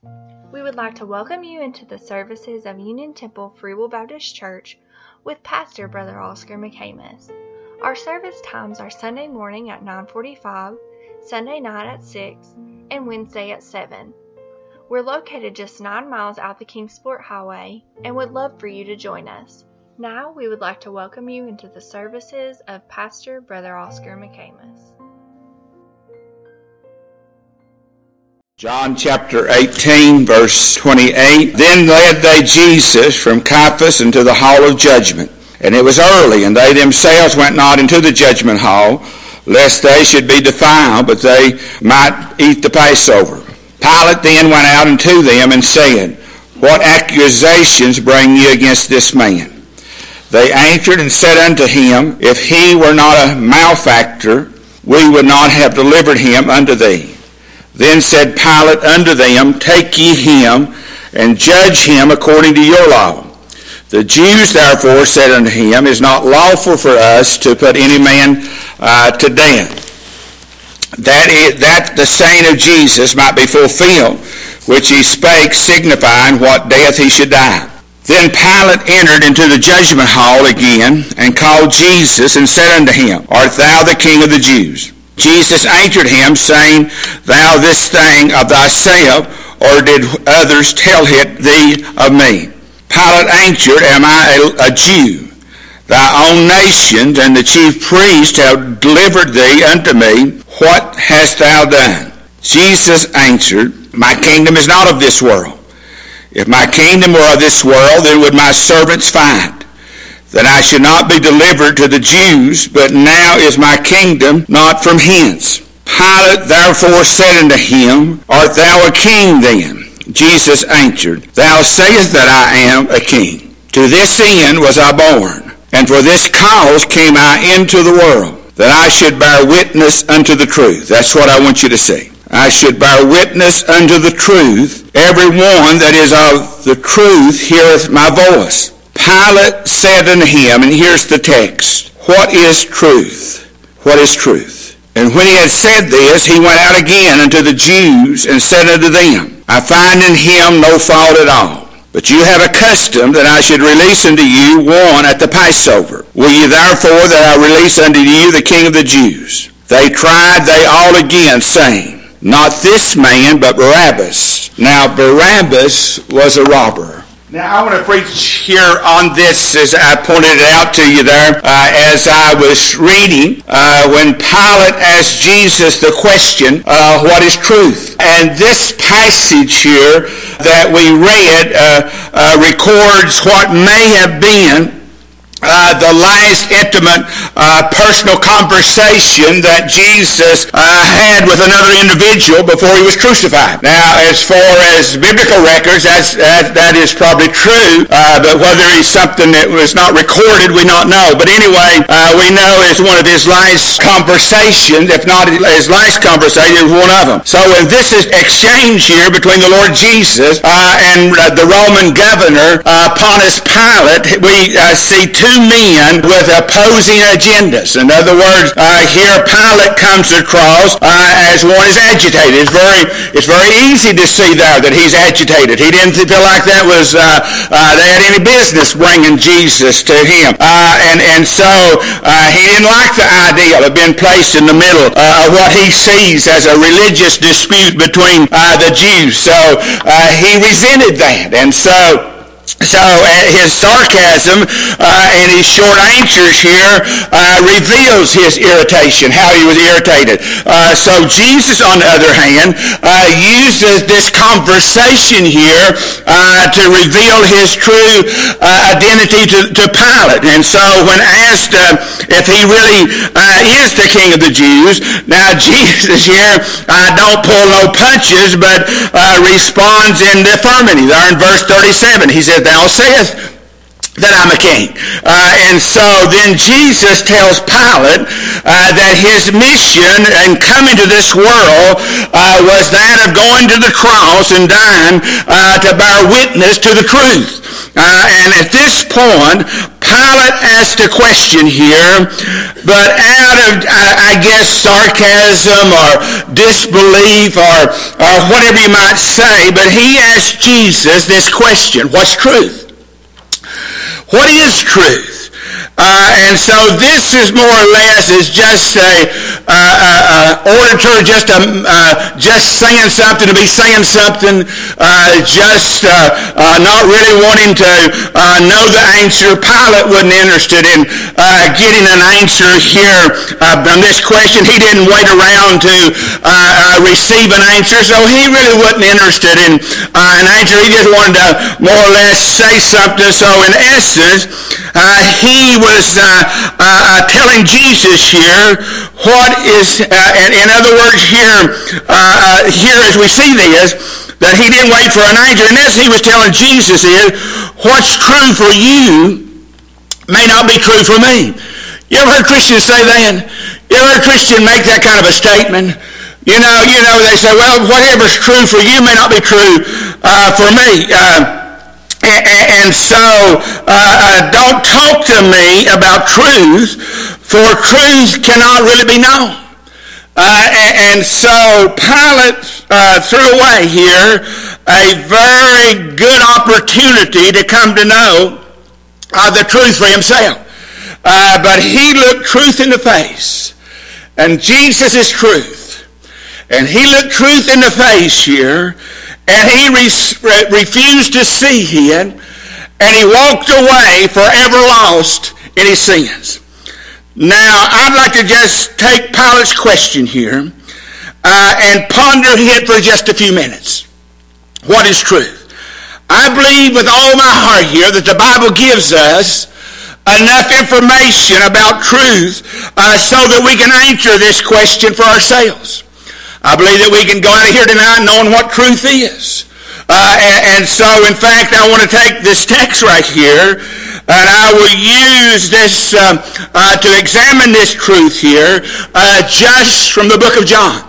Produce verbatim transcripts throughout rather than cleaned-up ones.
We would like to welcome you into the services of Union Temple Free Will Baptist Church with Pastor Brother Oscar McCamus. Our service times are Sunday morning at nine forty-five, Sunday night at six, and Wednesday at seven. We're located just nine miles out the Kingsport Highway and would love for you to join us. Now we would like to welcome you into the services of Pastor Brother Oscar McCamus. John chapter eighteen, verse twenty-eight. Then led they Jesus from Caiaphas into the hall of judgment. And it was early, and they themselves went not into the judgment hall, lest they should be defiled, but they might eat the Passover. Pilate then went out unto them and said, What accusations bring ye against this man? They answered and said unto him, If he were not a malefactor, we would not have delivered him unto thee. Then said Pilate unto them, Take ye him, and judge him according to your law. The Jews therefore said unto him, It is not lawful for us to put any man uh, to death, that, is, that the saying of Jesus might be fulfilled, which he spake, signifying what death he should die. Then Pilate entered into the judgment hall again, and called Jesus, and said unto him, Art thou the King of the Jews? Jesus answered him, saying, Thou this thing of thyself, or did others tell it thee of me? Pilate answered, Am I a, a Jew? Thy own nations and the chief priests have delivered thee unto me. What hast thou done? Jesus answered, My kingdom is not of this world. If my kingdom were of this world, then would my servants fight, that I should not be delivered to the Jews, but now is my kingdom not from hence. Pilate therefore said unto him, Art thou a king then? Jesus answered, Thou sayest that I am a king. To this end was I born, and for this cause came I into the world, that I should bear witness unto the truth. That's what I want you to see. I should bear witness unto the truth. Every one that is of the truth heareth my voice. Pilate said unto him, and here's the text, What is truth? What is truth? And when he had said this, he went out again unto the Jews, and said unto them, I find in him no fault at all. But you have a custom that I should release unto you one at the Passover. Will ye therefore that I release unto you the King of the Jews? They tried they all again, saying, Not this man, but Barabbas. Now Barabbas was a robber. Now I want to preach here on this, as I pointed it out to you there, uh, as I was reading, uh, when Pilate asked Jesus the question, uh, what is truth? And this passage here that we read uh, uh, records what may have been Uh, the last intimate uh, personal conversation that Jesus uh, had with another individual before he was crucified. Now, as far as biblical records, that's, that, that is probably true, uh, but whether it's something that was not recorded, we not know. But anyway, uh, we know it's one of his last conversations, if not his last conversation, it was one of them. So in this is exchange here between the Lord Jesus uh, and uh, the Roman governor, uh, Pontius Pilate, we uh, see two men with opposing agendas. In other words, uh, here Pilate comes across uh, as one is agitated. It's very, it's very easy to see there that he's agitated. He didn't feel like that was uh, uh, they had any business bringing Jesus to him, uh, and and so uh, he didn't like the idea of being placed in the middle uh, of what he sees as a religious dispute between uh, the Jews. So uh, he resented that, and so. So uh, his sarcasm uh, and his short answers here uh, reveals his irritation, how he was irritated. Uh, so Jesus, on the other hand, uh, uses this conversation here uh, to reveal his true uh, identity to, to Pilate. And so when asked uh, if he really uh, is the King of the Jews, now Jesus here uh, don't pull no punches, but uh, responds in the affirmative. There in verse thirty-seven, he said, Thou sayest that I'm a king. Uh, and so then Jesus tells Pilate uh, that his mission in coming to this world uh, was that of going to the cross and dying uh, to bear witness to the truth. Uh, and at this point, Pilate asked a question here, but out of, I guess, sarcasm or disbelief or, or whatever you might say, but he asked Jesus this question: what's truth? What is truth? Uh, and so this is more or less is just a uh, uh, orator, just a, uh, just saying something to be saying something, uh, just uh, uh, not really wanting to uh, know the answer. Pilate wasn't interested in uh, getting an answer here uh, on this question. He didn't wait around to uh, uh, receive an answer, so he really wasn't interested in uh, an answer. He just wanted to more or less say something. So in essence, uh, he was uh, uh, uh, telling Jesus here what is, uh, in, in other words, here, uh, uh, here as we see this, that he didn't wait for an answer. And as he was telling Jesus is, what's true for you may not be true for me. You ever heard Christians say that? You ever heard a Christian make that kind of a statement? You know, you know, they say, well, whatever's true for you may not be true uh, for me. Uh, And, and so, uh, uh, don't talk to me about truth, for truth cannot really be known. Uh, and, and so, Pilate uh, threw away here a very good opportunity to come to know uh, the truth for himself. Uh, but he looked truth in the face, and Jesus is truth. And he looked truth in the face here, and he re- refused to see him, and he walked away forever lost in his sins. Now, I'd like to just take Pilate's question here uh, and ponder it for just a few minutes. What is truth? I believe with all my heart here that the Bible gives us enough information about truth uh, so that we can answer this question for ourselves. I believe that we can go out of here tonight knowing what truth is. Uh, and, and so, in fact, I want to take this text right here, and I will use this uh, uh, to examine this truth here uh, just from the book of John.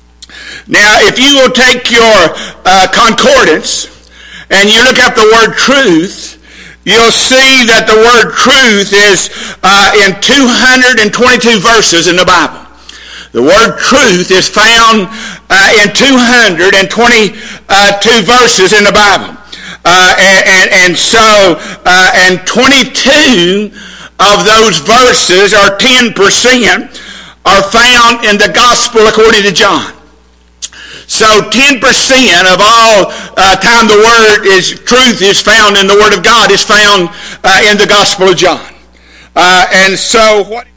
Now, if you will take your uh, concordance and you look up the word truth, you'll see that the word truth is uh, in two hundred twenty-two verses in the Bible. The word truth is found uh, in two hundred twenty-two verses in the Bible. Uh, and, and, and so, uh, and twenty-two of those verses, or ten percent, are found in the Gospel according to John. So ten percent of all uh, time the word is truth is found in the Word of God is found uh, in the Gospel of John. Uh, and so what...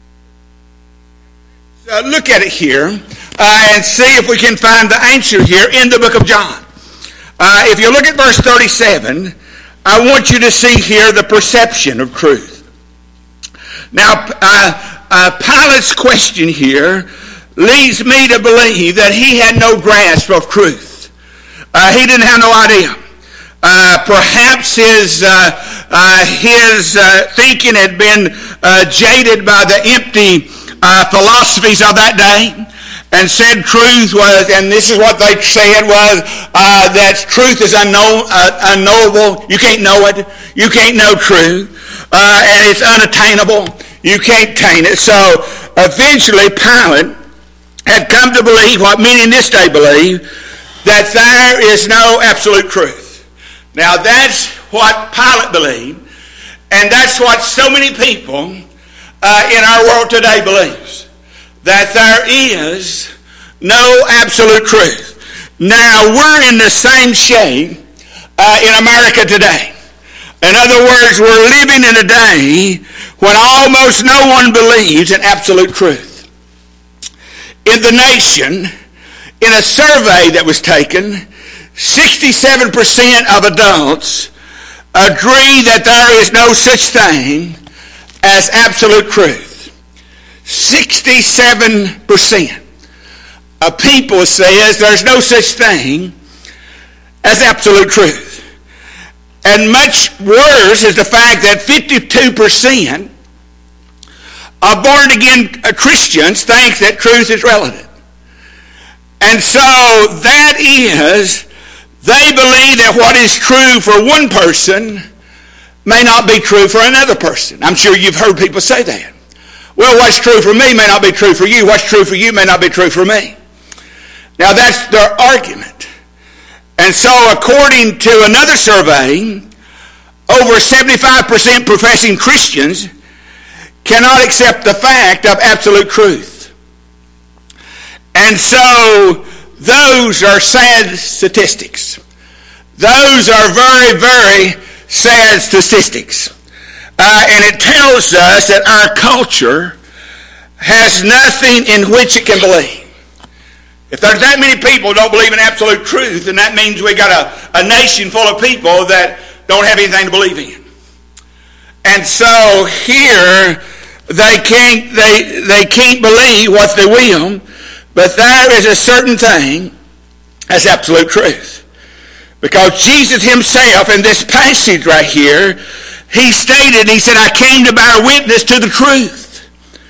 Uh, look at it here uh, and see if we can find the answer here in the book of John. Uh, if you look at verse thirty-seven, I want you to see here the perception of truth. Now, uh, uh, Pilate's question here leads me to believe that he had no grasp of truth. Uh, he didn't have no idea. Uh, perhaps his uh, uh, his uh, thinking had been uh, jaded by the empty Uh, philosophies of that day, and said truth was, and this is what they said was, uh, that truth is unknown, uh, unknowable. You can't know it. You can't know truth. Uh, and it's unattainable. You can't attain it. So eventually Pilate had come to believe what many in this day believe, that there is no absolute truth. Now that's what Pilate believed, and that's what so many people Uh, in our world today believes, that there is no absolute truth. Now, we're in the same shape uh, in America today. In other words, we're living in a day when almost no one believes in absolute truth. In the nation, in a survey that was taken, sixty-seven percent of adults agree that there is no such thing as absolute truth. sixty-seven percent of people says there's no such thing as absolute truth. And much worse is the fact that fifty-two percent of born-again Christians think that truth is relative. And so that is, they believe that what is true for one person may not be true for another person. I'm sure you've heard people say that. Well, what's true for me may not be true for you. What's true for you may not be true for me. Now, that's their argument. And so, according to another survey, over seventy-five percent professing Christians cannot accept the fact of absolute truth. And so, those are sad statistics. Those are very, very sad statistics. Uh, and it tells us that our culture has nothing in which it can believe. If there's that many people who don't believe in absolute truth, then that means we got a, a nation full of people that don't have anything to believe in. And so here they can't they they can't believe what they will, but there is a certain thing as absolute truth. Because Jesus himself in this passage right here, he stated, he said, I came to bear witness to the truth.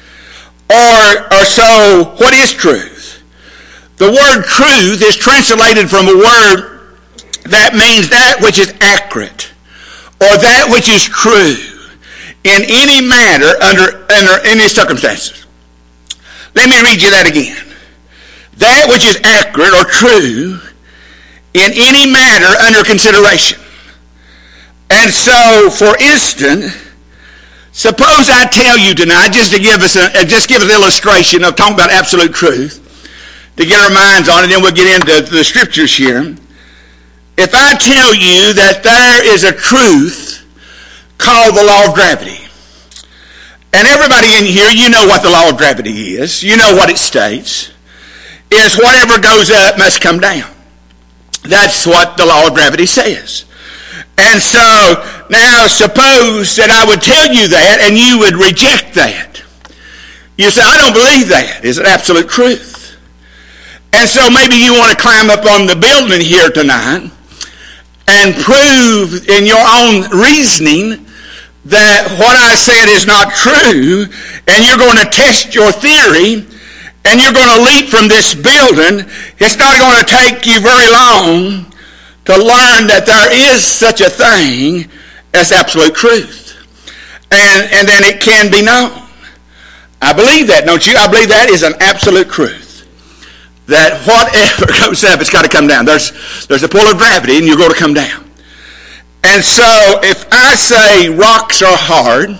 Or, or so, what is truth? The word truth is translated from a word that means that which is accurate, or that which is true in any matter under, under any circumstances. Let me read you that again. That which is accurate or true in any matter under consideration. And so, for instance, suppose I tell you tonight, just to give us a, just give us an illustration of talking about absolute truth, to get our minds on it, then we'll get into the scriptures here. If I tell you that there is a truth called the law of gravity, and everybody in here, you know what the law of gravity is, you know what it states, is whatever goes up must come down. That's what the law of gravity says. And so, now suppose that I would tell you that and you would reject that. You say, I don't believe that. Is it absolute truth? And so maybe you want to climb up on the building here tonight and prove in your own reasoning that what I said is not true, and you're going to test your theory, and you're going to leap from this building. It's not going to take you very long to learn that there is such a thing as absolute truth. And, and then it can be known. I believe that, don't you? I believe that is an absolute truth. That whatever goes up, it's got to come down. There's, there's a pull of gravity, and you're going to come down. And so, if I say rocks are hard,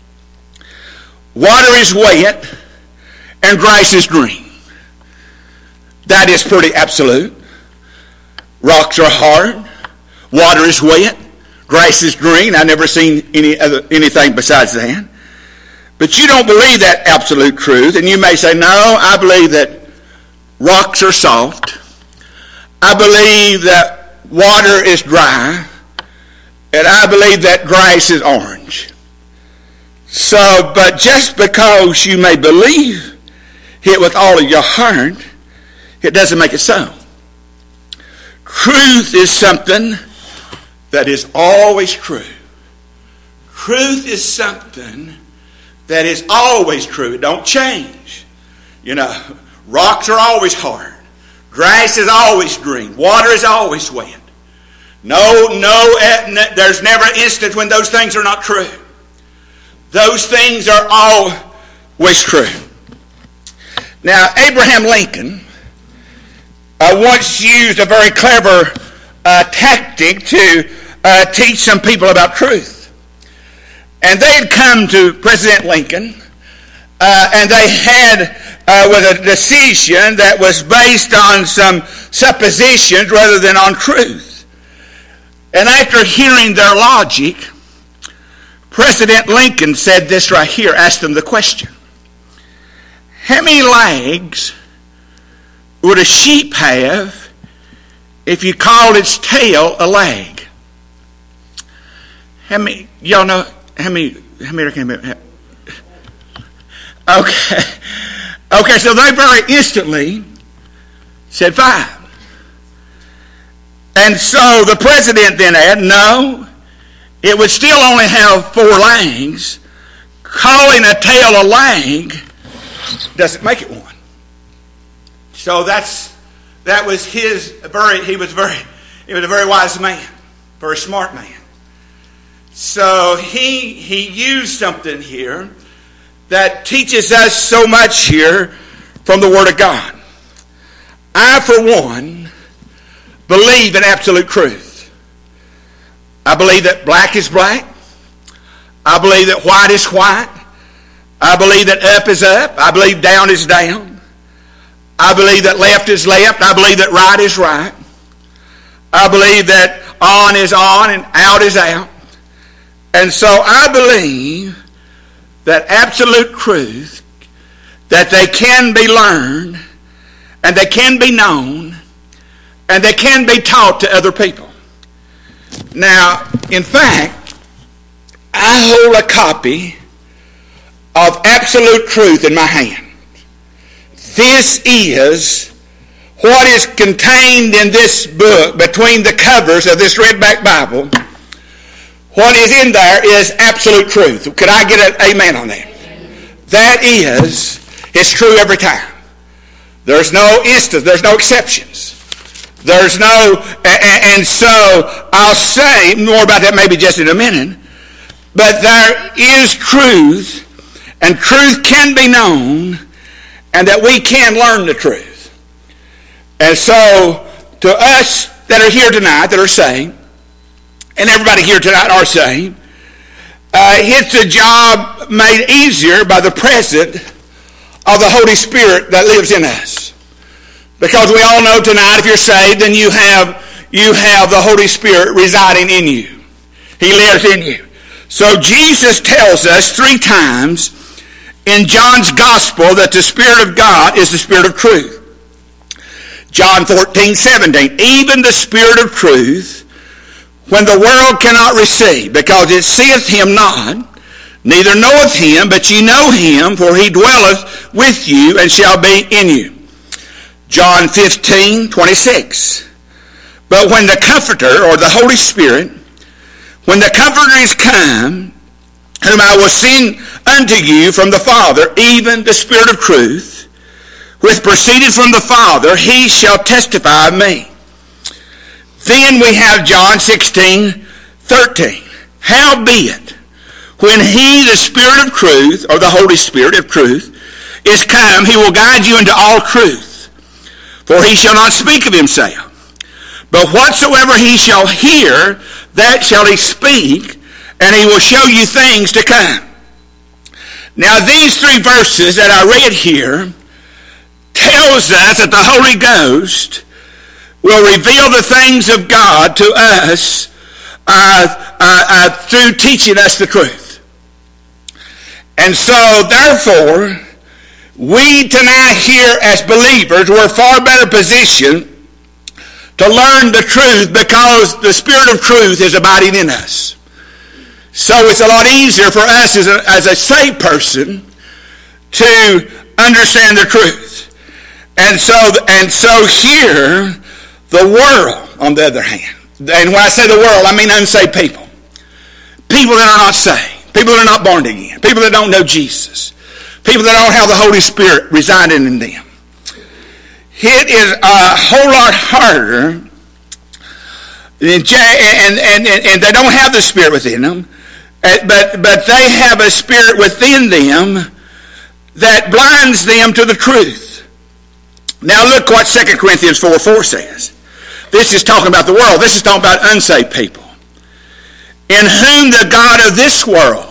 water is wet, and grass is green, that is pretty absolute. Rocks are hard, water is wet, grass is green. I've never seen any other anything besides that. But you don't believe that absolute truth, and you may say, no, I believe that rocks are soft. I believe that water is dry, and I believe that grass is orange. So, but just because you may believe it with all of your heart, it doesn't make it so. Truth is something that is always true. Truth is something that is always true. It don't change. You know, rocks are always hard. Grass is always green. Water is always wet. No, no, there's never an instant when those things are not true. Those things are always true. Now, Abraham Lincoln uh, once used a very clever uh, tactic to uh, teach some people about truth. And they had come to President Lincoln, uh, and they had uh, with a decision that was based on some suppositions rather than on truth. And after hearing their logic, President Lincoln said this right here, asked them the question: how many legs would a sheep have if you called its tail a leg? How many, y'all know, how many, how many can have? Okay. Okay, so they very instantly said five. And so the president then added, no, it would still only have four legs. Calling a tail a leg doesn't make it one. So that's that was his very he was very he was a very wise man, very smart man. So he he used something here that teaches us so much here from the Word of God. I, for one, believe in absolute truth. I believe that black is black. I believe that white is white. I believe that up is up. I believe down is down. I believe that left is left. I believe that right is right. I believe that on is on and out is out. And so I believe that absolute truth, that they can be learned, and they can be known, and they can be taught to other people. Now, in fact, I hold a copy of absolute truth in my hand. This is what is contained in this book, between the covers of this redback Bible. What is in there is absolute truth. Could I get an amen on that? That is, it's true every time. There's no instance, there's no exceptions. There's no, and so I'll say more about that maybe just in a minute, but there is truth, and truth can be known, and that we can learn the truth. And so, to us that are here tonight, that are saved, and everybody here tonight are saved, uh, it's a job made easier by the presence of the Holy Spirit that lives in us. Because we all know tonight, if you're saved, then you have you have the Holy Spirit residing in you. He lives in you. So Jesus tells us three times in John's Gospel that the Spirit of God is the Spirit of truth. John fourteen seventeen, even the Spirit of truth, when the world cannot receive, because it seeth him not, neither knoweth him, but ye know him, for he dwelleth with you and shall be in you. John fifteen twenty-six, but when the Comforter, or the Holy Spirit, when the Comforter is come, whom I will send unto you from the Father, even the Spirit of truth, which proceeded from the Father, he shall testify of me. Then we have John sixteen thirteen. Howbeit, when he, the Spirit of truth, or the Holy Spirit of truth, is come, he will guide you into all truth. For he shall not speak of himself, but whatsoever he shall hear, that shall he speak, and he will show you things to come. Now these three verses that I read here tells us that the Holy Ghost will reveal the things of God to us uh, uh, uh, through teaching us the truth. And so therefore, we tonight here as believers, we're far better positioned to learn the truth because the Spirit of truth is abiding in us. So it's a lot easier for us as a, as a saved person to understand the truth. And so, and so here, the world, on the other hand, and when I say the world, I mean unsaved people. People that are not saved. People that are not born again. People that don't know Jesus. People that don't have the Holy Spirit residing in them. It is a whole lot harder, and, and, and, and they don't have the Spirit within them, but, but they have a Spirit within them that blinds them to the truth. Now look what Second Corinthians four four says. This is talking about the world. This is talking about unsaved people. In whom the God of this world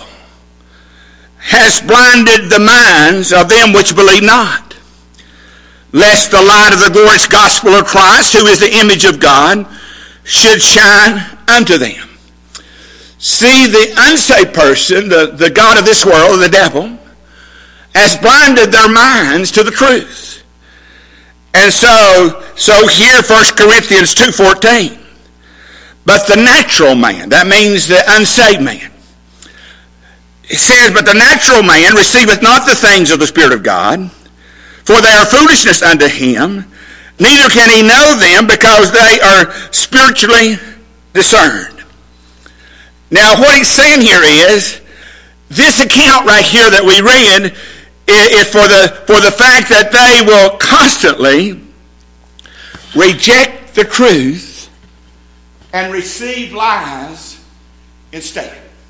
has blinded the minds of them which believe not, lest the light of the glorious gospel of Christ, who is the image of God, should shine unto them. See, the unsaved person, the, the God of this world, the devil, has blinded their minds to the truth. And so, so here, First Corinthians two fourteen, but the natural man, that means the unsaved man, it says, but the natural man receiveth not the things of the Spirit of God, for they are foolishness unto him, neither can he know them, because they are spiritually discerned. Now what he's saying here is, this account right here that we read is for the, for the fact that they will constantly reject the truth and receive lies instead.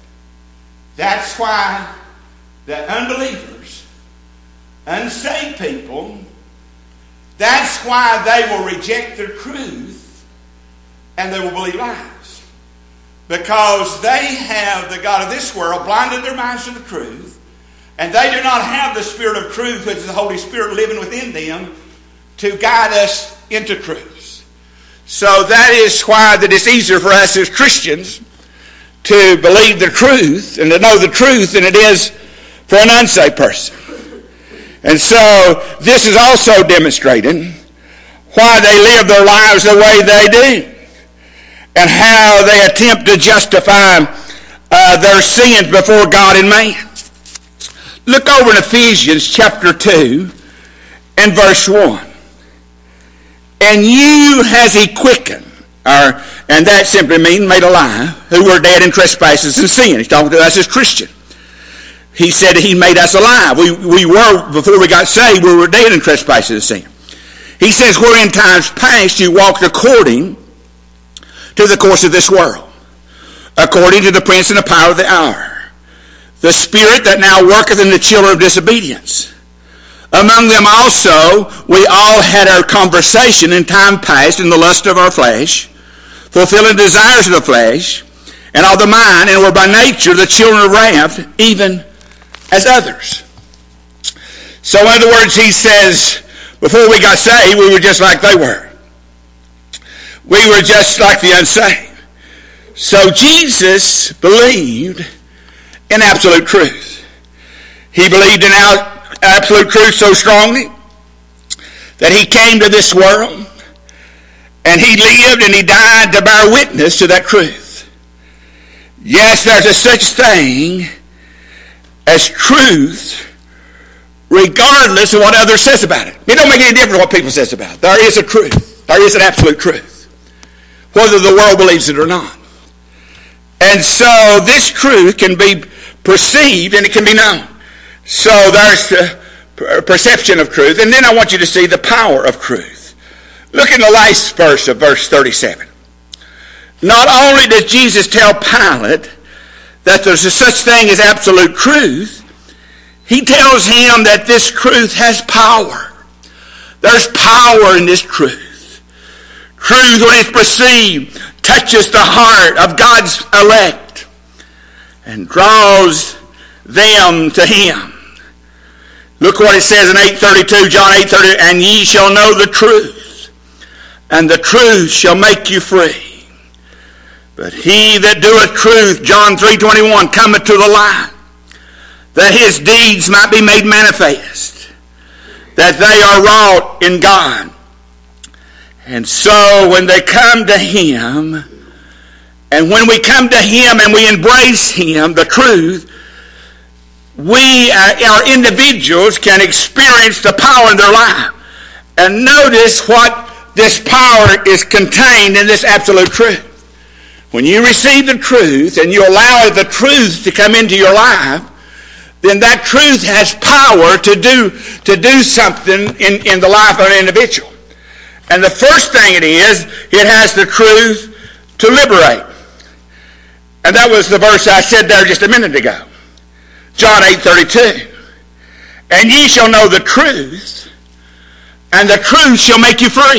That's why the unbelievers, unsaved people, that's why they will reject the truth and they will believe lies. Because they have the God of this world blinded their minds to the truth, and they do not have the Spirit of truth, which is the Holy Spirit living within them, to guide us into truth. So that is why that it's easier for us as Christians to believe the truth and to know the truth than it is for an unsaved person. And so this is also demonstrating why they live their lives the way they do and how they attempt to justify uh, their sins before God and man. Look over in Ephesians chapter two and verse one. And you has he quickened, or, and that simply means made alive, who were dead in trespasses and sin. He's talking to us as Christians. He said he made us alive. We, we were, before we got saved, we were dead in trespasses and sin. He says, where in times past you walked according to the course of this world, according to the prince and the power of the hour, the spirit that now worketh in the children of disobedience. Among them also we all had our conversation in time past in the lust of our flesh, fulfilling the desires of the flesh and of the mind, and were by nature the children of wrath, even as others. So in other words, he says, before we got saved, we were just like they were. We were just like the unsaved. So Jesus believed in absolute truth. He believed in absolute truth so strongly that he came to this world and he lived and he died to bear witness to that truth. Yes, there's a such thing as truth regardless of what others says about it. It don't make any difference what people says about it. There is a truth. There is an absolute truth, whether the world believes it or not. And so this truth can be perceived and it can be known. So there's the perception of truth. And then I want you to see the power of truth. Look in the last verse of verse thirty-seven. Not only does Jesus tell Pilate that there's a such thing as absolute truth, he tells him that this truth has power. There's power in this truth. Truth, when it's perceived, touches the heart of God's elect and draws them to him. Look what it says in eight thirty-two, John eight thirty, and ye shall know the truth, and the truth shall make you free. But he that doeth truth, John three twenty-one, cometh to the light, that his deeds might be made manifest, that they are wrought in God. And so when they come to him, and when we come to him and we embrace him, the truth, we, our individuals, can experience the power in their life. And notice what this power is contained in this absolute truth. When you receive the truth and you allow the truth to come into your life, then that truth has power to do, to do something in, in the life of an individual. And the first thing it is, it has the truth to liberate. And that was the verse I said there just a minute ago. John eight thirty-two. And ye shall know the truth, and the truth shall make you free.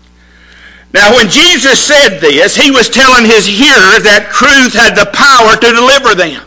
Now when Jesus said this, he was telling his hearers that truth had the power to deliver them.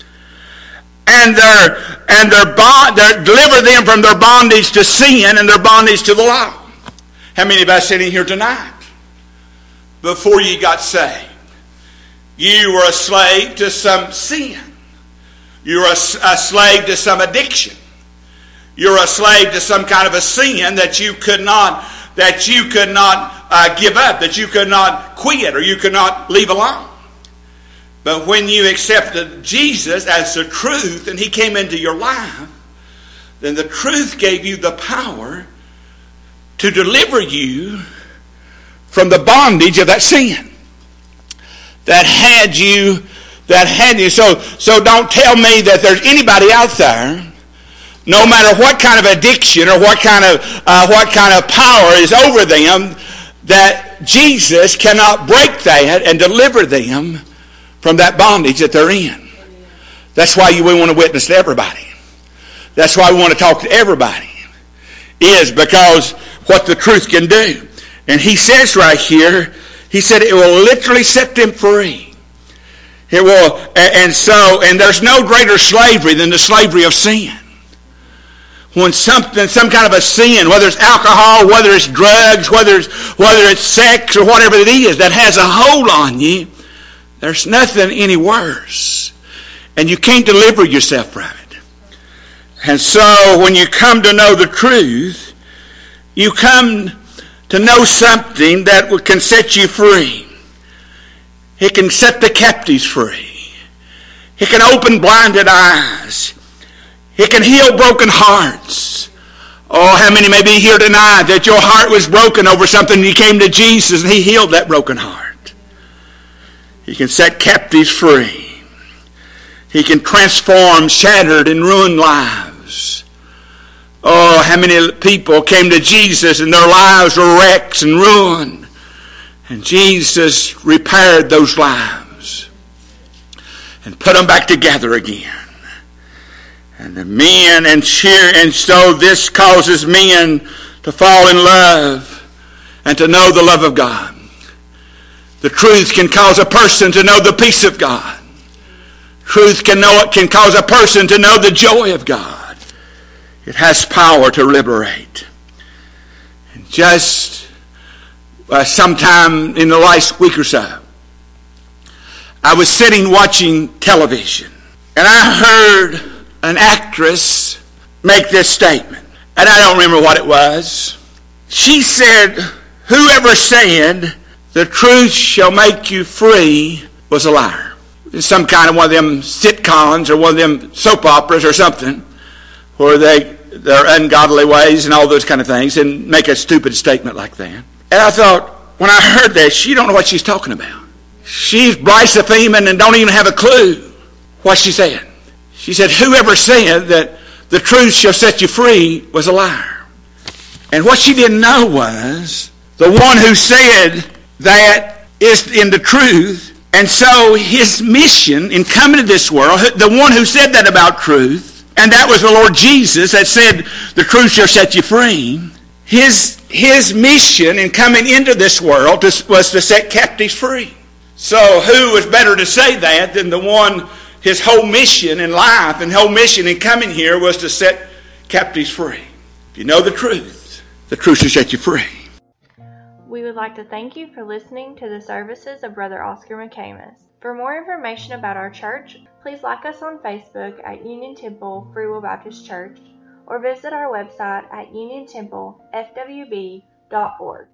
And their and their bond their, deliver them from their bondage to sin and their bondage to the law. How many of us sitting here tonight, before you got saved, you were a slave to some sin? You're a, a slave to some addiction. You're a slave to some kind of a sin that you could not that you could not uh, give up, that you could not quit, or you could not leave alone. But when you accepted Jesus as the truth and he came into your life, then the truth gave you the power to deliver you from the bondage of that sin that had you, that had you. So, so don't tell me that there's anybody out there, no matter what kind of addiction or what kind of uh, what kind of power is over them, that Jesus cannot break that and deliver them from that bondage that they're in. That's why we want to witness to everybody. That's why we want to talk to everybody. Is because what the truth can do. And he says right here, he said it will literally set them free. It will, and so, and there's no greater slavery than the slavery of sin. When something, some kind of a sin, whether it's alcohol, whether it's drugs, whether it's, whether it's sex or whatever it is that has a hold on you, there's nothing any worse. And you can't deliver yourself from it. And so when you come to know the truth, you come to know something that can set you free. It can set the captives free. It can open blinded eyes. It can heal broken hearts. Oh, how many may be here tonight that your heart was broken over something and you came to Jesus and he healed that broken heart. He can set captives free. He can transform shattered and ruined lives. Oh, how many people came to Jesus and their lives were wrecks and ruined. And Jesus repaired those lives and put them back together again. And the men and cheer, and so this causes men to fall in love and to know the love of God. The truth can cause a person to know the peace of God. Truth can know it can cause a person to know the joy of God. It has power to liberate. And just uh, sometime in the last week or so, I was sitting watching television, and I heard an actress make this statement, and I don't remember what it was. She said, "Whoever said the truth shall make you free was a liar." It's some kind of one of them sitcoms or one of them soap operas or something where they their ungodly ways and all those kind of things and make a stupid statement like that. And I thought, when I heard that, she don't know what she's talking about. She's blaspheming and don't even have a clue what she's saying. She said, "Whoever said that the truth shall set you free was a liar." And what she didn't know was the one who said that is in the truth. And so his mission in coming to this world, the one who said that about truth, and that was the Lord Jesus that said the truth shall set you free. His, his mission in coming into this world was to set captives free. So who was better to say that than the one, his whole mission in life and whole mission in coming here was to set captives free. If you know the truth, the truth shall set you free. We would like to thank you for listening to the services of Brother Oscar McCamus. For more information about our church, please like us on Facebook at Union Temple Free Will Baptist Church or visit our website at union temple f w b dot org.